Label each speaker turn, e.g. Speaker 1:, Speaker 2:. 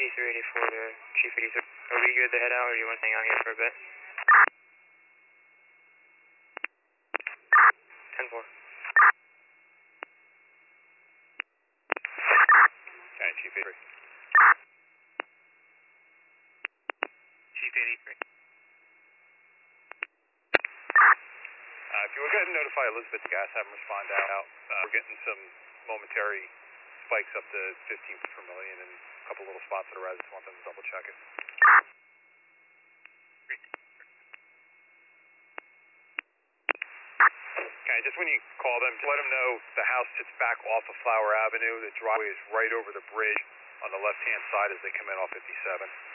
Speaker 1: 8384 to Chief 83. Are we good to head out, or do you want to hang out here for a bit? 10-4.
Speaker 2: Okay, Chief 83.
Speaker 1: Chief 83.
Speaker 2: If you would go ahead and notify Elizabeth Gas, have them respond out. We're getting some momentary spikes up to 15 per million and a couple little spots that are red. Just want them to double check it. Okay, just when you call them, let them know the house sits back off of Flower Avenue. The driveway is right over the bridge on the left-hand side as they come in off 57.